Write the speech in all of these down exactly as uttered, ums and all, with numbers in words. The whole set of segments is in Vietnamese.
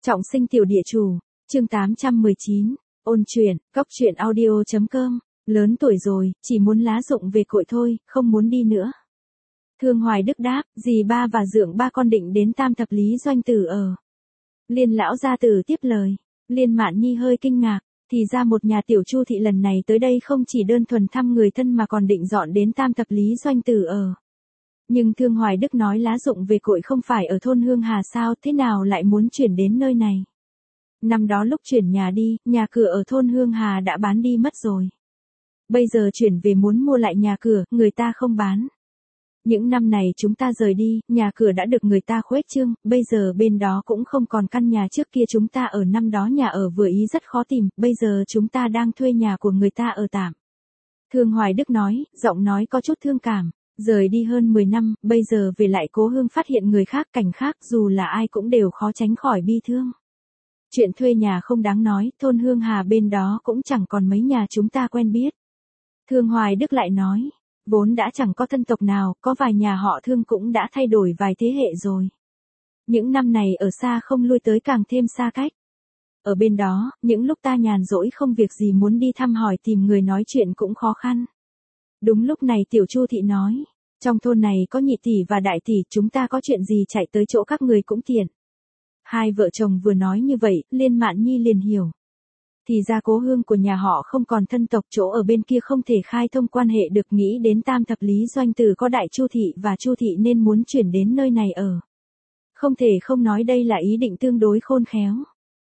Trọng sinh tiểu địa chủ, chương tám trăm mười chín, ôn chuyện, góc chuyện audio.com, lớn tuổi rồi, chỉ muốn lá rụng về cội thôi, không muốn đi nữa. Thương Hoài Đức đáp, dì ba và dượng ba con định đến Tam Thập Lý Doanh Tử ở. Liên lão gia tử tiếp lời, Liên Mạn Nhi hơi kinh ngạc, thì ra một nhà tiểu Chu thị lần này tới đây không chỉ đơn thuần thăm người thân mà còn định dọn đến Tam Thập Lý Doanh Tử ở. Nhưng Thương Hoài Đức nói lá rụng về cội không phải ở thôn Hương Hà sao, thế nào lại muốn chuyển đến nơi này? Năm đó lúc chuyển nhà đi, nhà cửa ở thôn Hương Hà đã bán đi mất rồi. Bây giờ chuyển về muốn mua lại nhà cửa, người ta không bán. Những năm này chúng ta rời đi, nhà cửa đã được người ta khuếch trương, bây giờ bên đó cũng không còn căn nhà trước kia chúng ta ở, năm đó nhà ở vừa ý rất khó tìm, bây giờ chúng ta đang thuê nhà của người ta ở tạm. Thương Hoài Đức nói, giọng nói có chút thương cảm. Rời đi hơn mười năm, bây giờ về lại cố hương phát hiện người khác cảnh khác, dù là ai cũng đều khó tránh khỏi bi thương. Chuyện thuê nhà không đáng nói, thôn Hương Hà bên đó cũng chẳng còn mấy nhà chúng ta quen biết. Thương Hoài Đức lại nói, vốn đã chẳng có thân tộc nào, có vài nhà họ Thương cũng đã thay đổi vài thế hệ rồi. Những năm này ở xa không lui tới càng thêm xa cách. Ở bên đó, những lúc ta nhàn rỗi không việc gì muốn đi thăm hỏi tìm người nói chuyện cũng khó khăn. Đúng lúc này tiểu Chu thị nói, trong thôn này có nhị tỷ và đại tỷ, chúng ta có chuyện gì chạy tới chỗ các người cũng tiện. Hai vợ chồng vừa nói như vậy, Liên Mạn Nhi liền hiểu. Thì ra cố hương của nhà họ không còn thân tộc, chỗ ở bên kia không thể khai thông quan hệ được, nghĩ đến Tam Thập Lý Doanh Tử có đại Chu thị và Chu thị nên muốn chuyển đến nơi này ở. Không thể không nói đây là ý định tương đối khôn khéo.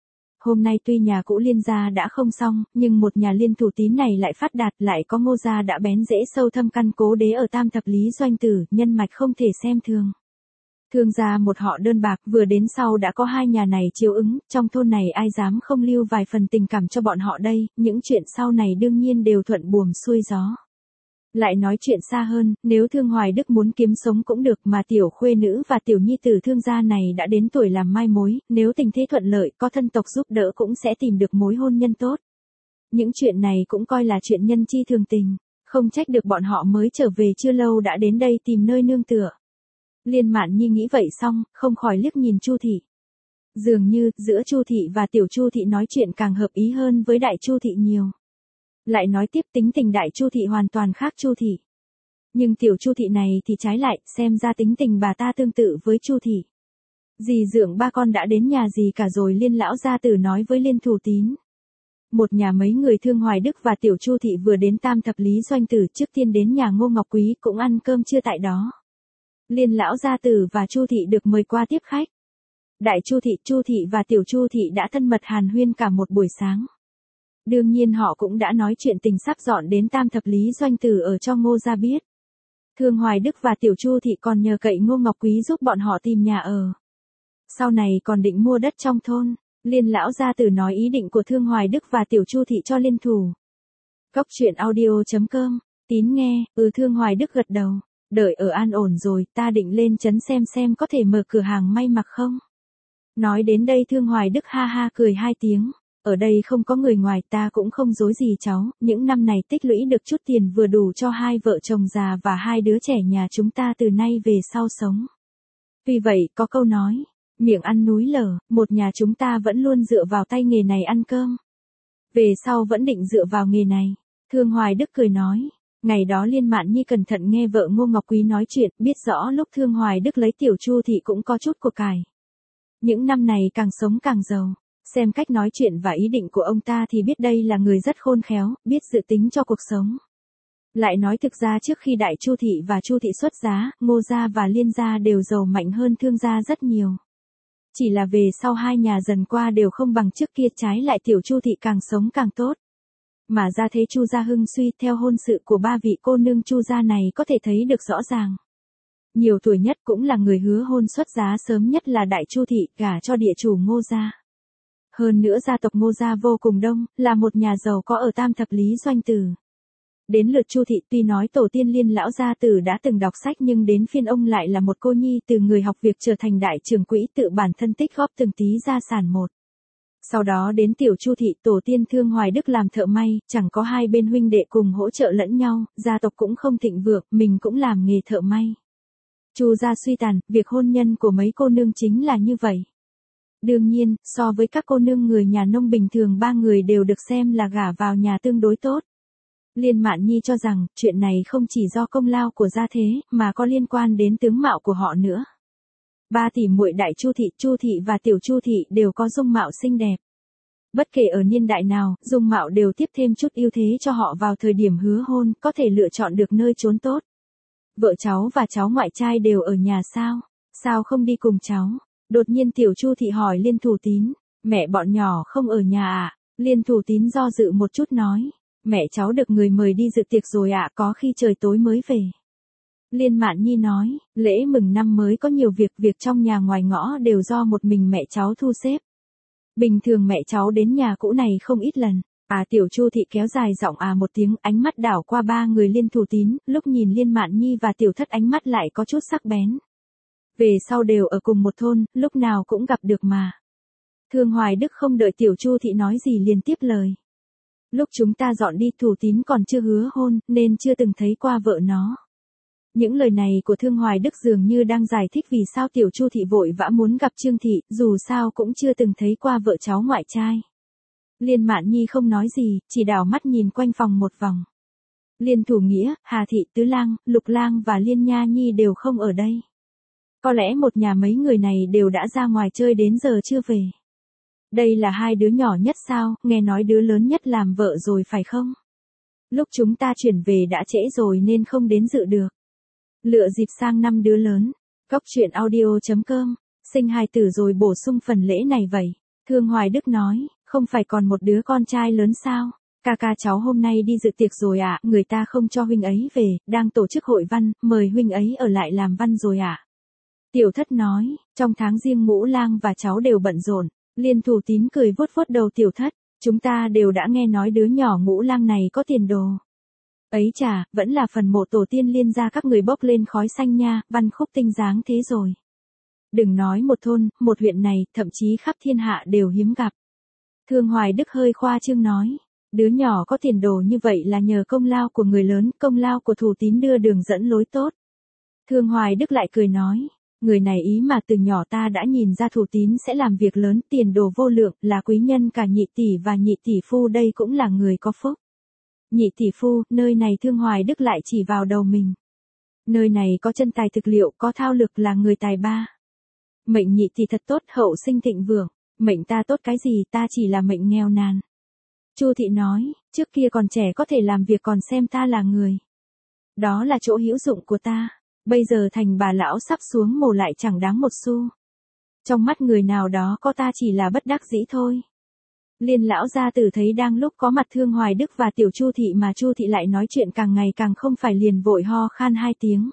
Hôm nay tuy nhà cũ Liên gia đã không xong, nhưng một nhà Liên Thủ Tín này lại phát đạt, lại có Ngô gia đã bén rễ sâu thâm căn cố đế ở Tam Thập Lý Doanh Tử, nhân mạch không thể xem thường. Thương gia một họ đơn bạc, vừa đến sau đã có hai nhà này chiếu ứng, trong thôn này ai dám không lưu vài phần tình cảm cho bọn họ đây, những chuyện sau này đương nhiên đều thuận buồm xuôi gió. Lại nói chuyện xa hơn, nếu Thương Hoài Đức muốn kiếm sống cũng được, mà tiểu khuê nữ và tiểu nhi tử Thương gia này đã đến tuổi làm mai mối, nếu tình thế thuận lợi, có thân tộc giúp đỡ cũng sẽ tìm được mối hôn nhân tốt. Những chuyện này cũng coi là chuyện nhân chi thường tình, không trách được bọn họ mới trở về chưa lâu đã đến đây tìm nơi nương tựa. Liên Mạn Nhi nghĩ vậy xong, không khỏi liếc nhìn Chu thị. Dường như, giữa Chu thị và tiểu Chu thị nói chuyện càng hợp ý hơn với đại Chu thị nhiều. Lại nói tiếp, tính tình đại Chu thị hoàn toàn khác Chu thị. Nhưng tiểu Chu thị này thì trái lại, xem ra tính tình bà ta tương tự với Chu thị. Dì dượng ba con đã đến nhà dì cả rồi, Liên lão gia tử nói với Liên Thủ Tín. Một nhà mấy người Thương Hoài Đức và tiểu Chu thị vừa đến Tam Thập Lý Doanh Tử, trước tiên đến nhà Ngô Ngọc Quý cũng ăn cơm trưa tại đó. Liên lão gia tử và Chu thị được mời qua tiếp khách. Đại Chu thị, Chu thị và tiểu Chu thị đã thân mật hàn huyên cả một buổi sáng. Đương nhiên họ cũng đã nói chuyện tình sắp dọn đến Tam Thập Lý Doanh Tử ở cho Ngô gia biết. Thương Hoài Đức và tiểu Chu thị còn nhờ cậy Ngô Ngọc Quý giúp bọn họ tìm nhà ở. Sau này còn định mua đất trong thôn. Liên lão gia tử nói ý định của Thương Hoài Đức và tiểu Chu thị cho Liên thủ. Góc chuyện audio.com, Tín nghe, ừ Thương Hoài Đức gật đầu. Đợi ở an ổn rồi, ta định lên trấn xem xem có thể mở cửa hàng may mặc không. Nói đến đây Thương Hoài Đức ha ha cười hai tiếng. Ở đây không có người ngoài, ta cũng không dối gì cháu, những năm này tích lũy được chút tiền vừa đủ cho hai vợ chồng già và hai đứa trẻ nhà chúng ta từ nay về sau sống. Vì vậy, có câu nói, miệng ăn núi lở, một nhà chúng ta vẫn luôn dựa vào tay nghề này ăn cơm. Về sau vẫn định dựa vào nghề này. Thương Hoài Đức cười nói. Ngày đó Liên Mạn Nhi cẩn thận nghe vợ Ngô Ngọc Quý nói chuyện, biết rõ lúc Thương Hoài Đức lấy tiểu Chu thị cũng có chút của cải. Những năm này càng sống càng giàu. Xem cách nói chuyện và ý định của ông ta thì biết đây là người rất khôn khéo, biết dự tính cho cuộc sống. Lại nói thực ra trước khi đại Chu thị và Chu thị xuất giá, Ngô gia và Liên gia đều giàu mạnh hơn Thương gia rất nhiều. Chỉ là về sau hai nhà dần qua đều không bằng trước kia, trái lại tiểu Chu thị càng sống càng tốt. Mà ra thế Chu gia hưng suy, theo hôn sự của ba vị cô nương Chu gia này có thể thấy được rõ ràng. Nhiều tuổi nhất cũng là người hứa hôn xuất giá sớm nhất là đại Chu thị, gả cho địa chủ Ngô gia. Hơn nữa gia tộc Ngô gia vô cùng đông, là một nhà giàu có ở Tam Thập Lý Doanh Tử. Đến lượt Chu thị, tuy nói tổ tiên Liên lão gia tử đã từng đọc sách nhưng đến phiên ông lại là một cô nhi từ người học việc trở thành đại trưởng quỹ, tự bản thân tích góp từng tí gia sản một. Sau đó đến tiểu Chu thị, tổ tiên Thương Hoài Đức làm thợ may, chẳng có hai bên huynh đệ cùng hỗ trợ lẫn nhau, gia tộc cũng không thịnh vượng, mình cũng làm nghề thợ may. Chu gia suy tàn, việc hôn nhân của mấy cô nương chính là như vậy. Đương nhiên, so với các cô nương người nhà nông bình thường ba người đều được xem là gả vào nhà tương đối tốt. Liên Mạn Nhi cho rằng, chuyện này không chỉ do công lao của gia thế, mà có liên quan đến tướng mạo của họ nữa. Ba tỷ muội Đại Chu thị, Chu thị và Tiểu Chu thị đều có dung mạo xinh đẹp. Bất kể ở niên đại nào, dung mạo đều tiếp thêm chút ưu thế cho họ vào thời điểm hứa hôn, có thể lựa chọn được nơi trốn tốt. Vợ cháu và cháu ngoại trai đều ở nhà sao? Sao không đi cùng cháu? Đột nhiên Tiểu Chu thị hỏi Liên Thủ Tín, mẹ bọn nhỏ không ở nhà à? Liên Thủ Tín do dự một chút nói, mẹ cháu được người mời đi dự tiệc rồi ạ, có khi trời tối mới về. Liên Mạn Nhi nói, lễ mừng năm mới có nhiều việc, việc trong nhà ngoài ngõ đều do một mình mẹ cháu thu xếp. Bình thường mẹ cháu đến nhà cũ này không ít lần. À Tiểu Chu thị kéo dài giọng à một tiếng, ánh mắt đảo qua ba người Liên Thủ Tín, lúc nhìn Liên Mạn Nhi và Tiểu Thất ánh mắt lại có chút sắc bén. Về sau đều ở cùng một thôn, lúc nào cũng gặp được mà. Thương Hoài Đức không đợi Tiểu Chu thị nói gì liền tiếp lời. Lúc chúng ta dọn đi Thủ Tín còn chưa hứa hôn, nên chưa từng thấy qua vợ nó. Những lời này của Thương Hoài Đức dường như đang giải thích vì sao Tiểu Chu thị vội vã muốn gặp Trương thị, dù sao cũng chưa từng thấy qua vợ cháu ngoại trai. Liên Mạn Nhi không nói gì, chỉ đảo mắt nhìn quanh phòng một vòng. Liên Thủ Nghĩa, Hà thị, Tứ Lang, Lục Lang và Liên Nha Nhi đều không ở đây. Có lẽ một nhà mấy người này đều đã ra ngoài chơi đến giờ chưa về. Đây là hai đứa nhỏ nhất sao, nghe nói đứa lớn nhất làm vợ rồi phải không? Lúc chúng ta chuyển về đã trễ rồi nên không đến dự được. Lựa dịp sang năm đứa lớn. Góc truyện audio chấm com, sinh hài tử rồi bổ sung phần lễ này vậy. Thương Hoài Đức nói, không phải còn một đứa con trai lớn sao? Ca ca cháu hôm nay đi dự tiệc rồi ạ, à, người ta không cho huynh ấy về, đang tổ chức hội văn, mời huynh ấy ở lại làm văn rồi ạ. À. Tiểu Thất nói, trong tháng riêng Ngũ Lang và cháu đều bận rộn. Liên Thủ Tín cười vuốt vuốt đầu Tiểu Thất, chúng ta đều đã nghe nói đứa nhỏ Ngũ Lang này có tiền đồ. Ấy chà, vẫn là phần mộ tổ tiên Liên gia các người bốc lên khói xanh nha, văn khúc tinh dáng thế rồi. Đừng nói một thôn, một huyện này, thậm chí khắp thiên hạ đều hiếm gặp. Thương Hoài Đức hơi khoa trương nói, đứa nhỏ có tiền đồ như vậy là nhờ công lao của người lớn, công lao của Thủ Tín đưa đường dẫn lối tốt. Thương Hoài Đức lại cười nói, người này ý mà từ nhỏ ta đã nhìn ra Thủ Tín sẽ làm việc lớn, tiền đồ vô lượng, là quý nhân cả nhị tỷ và nhị tỷ phu đây cũng là người có phúc. Nhị tỷ phu, nơi này Thương Hoài Đức lại chỉ vào đầu mình. Nơi này có chân tài thực liệu, có thao lược là người tài ba. Mệnh nhị tỷ thật tốt, hậu sinh thịnh vượng, mệnh ta tốt cái gì, ta chỉ là mệnh nghèo nàn. Chu thị nói, trước kia còn trẻ có thể làm việc còn xem ta là người. Đó là chỗ hữu dụng của ta, bây giờ thành bà lão sắp xuống mồ lại chẳng đáng một xu. Trong mắt người nào đó có ta chỉ là bất đắc dĩ thôi. Liên lão gia tử thấy đang lúc có mặt Thương Hoài Đức và Tiểu Chu thị mà Chu thị lại nói chuyện càng ngày càng không phải liền vội ho khan hai tiếng.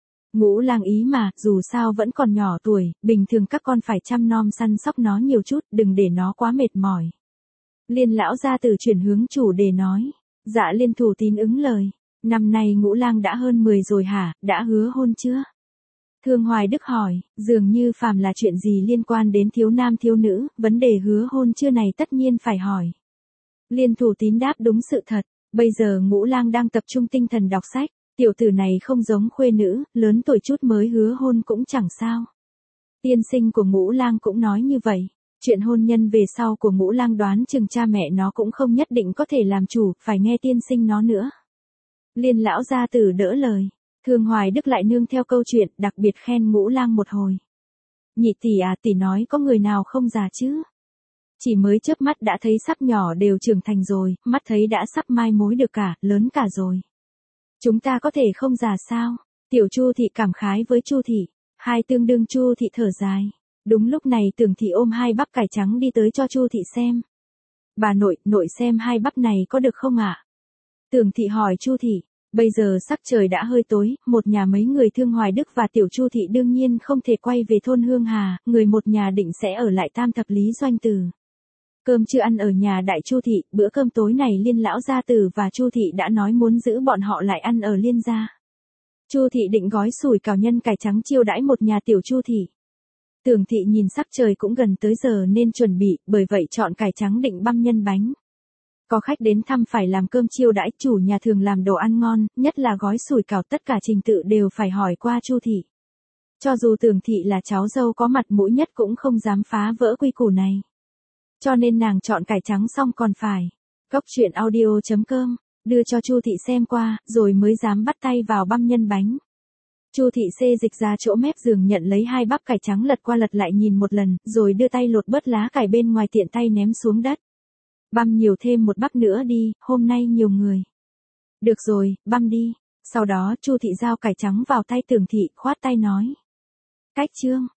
Ngũ Lang ý mà, dù sao vẫn còn nhỏ tuổi, bình thường các con phải chăm nom săn sóc nó nhiều chút, đừng để nó quá mệt mỏi. Liên lão gia tử chuyển hướng chủ đề nói, dạ Liên Thủ Tín ứng lời, năm nay Ngũ Lang đã hơn mười rồi hả, đã hứa hôn chưa? Thương Hoài Đức hỏi, dường như phàm là chuyện gì liên quan đến thiếu nam thiếu nữ, vấn đề hứa hôn chưa này tất nhiên phải hỏi. Liên Thủ Tín đáp đúng sự thật, bây giờ Ngũ Lang đang tập trung tinh thần đọc sách, tiểu tử này không giống khuê nữ, lớn tuổi chút mới hứa hôn cũng chẳng sao. Tiên sinh của Ngũ Lang cũng nói như vậy, chuyện hôn nhân về sau của Ngũ Lang đoán chừng cha mẹ nó cũng không nhất định có thể làm chủ, phải nghe tiên sinh nó nữa. Liên lão gia tử đỡ lời. Thương Hoài Đức lại nương theo câu chuyện, đặc biệt khen Ngũ Lang một hồi. Nhị tỷ à, tỷ nói có người nào không già chứ? Chỉ mới chớp mắt đã thấy sắp nhỏ đều trưởng thành rồi, mắt thấy đã sắp mai mối được cả, lớn cả rồi. Chúng ta có thể không già sao? Tiểu Chu thị cảm khái với Chu thị, hai tương đương Chu thị thở dài. Đúng lúc này Tưởng thị ôm hai bắp cải trắng đi tới cho Chu thị xem. Bà nội, nội xem hai bắp này có được không ạ? À? Tưởng thị hỏi Chu thị. Bây giờ sắc trời đã hơi tối, một nhà mấy người Thương Hoài Đức và Tiểu Chu thị đương nhiên không thể quay về thôn Hương Hà, người một nhà định sẽ ở lại Tam Thập Lý Doanh Tử. Cơm chưa ăn ở nhà Đại Chu thị, bữa cơm tối này Liên lão gia tử và Chu thị đã nói muốn giữ bọn họ lại ăn ở Liên gia. Chu thị định gói sủi cảo nhân cải trắng chiêu đãi một nhà Tiểu Chu thị. Tưởng thị nhìn sắc trời cũng gần tới giờ nên chuẩn bị, bởi vậy chọn cải trắng định băm nhân bánh. Có khách đến thăm phải làm cơm chiêu đãi, chủ nhà thường làm đồ ăn ngon, nhất là gói sủi cảo, tất cả trình tự đều phải hỏi qua Chu thị. Cho dù Tưởng Thị là cháu dâu có mặt mũi nhất cũng không dám phá vỡ quy củ này. Cho nên nàng chọn cải trắng xong còn phải. Cốc truyện audio chấm com, đưa cho Chu Thị xem qua, rồi mới dám bắt tay vào băm nhân bánh. Chu Thị xê dịch ra chỗ mép giường nhận lấy hai bắp cải trắng lật qua lật lại nhìn một lần, rồi đưa tay lột bớt lá cải bên ngoài tiện tay ném xuống đất. Băm nhiều thêm một bắp nữa đi, hôm nay nhiều người. Được rồi, băm đi. Sau đó Chu Thị giao cải trắng vào tay Tưởng Thị, khoát tay nói. Cách chương.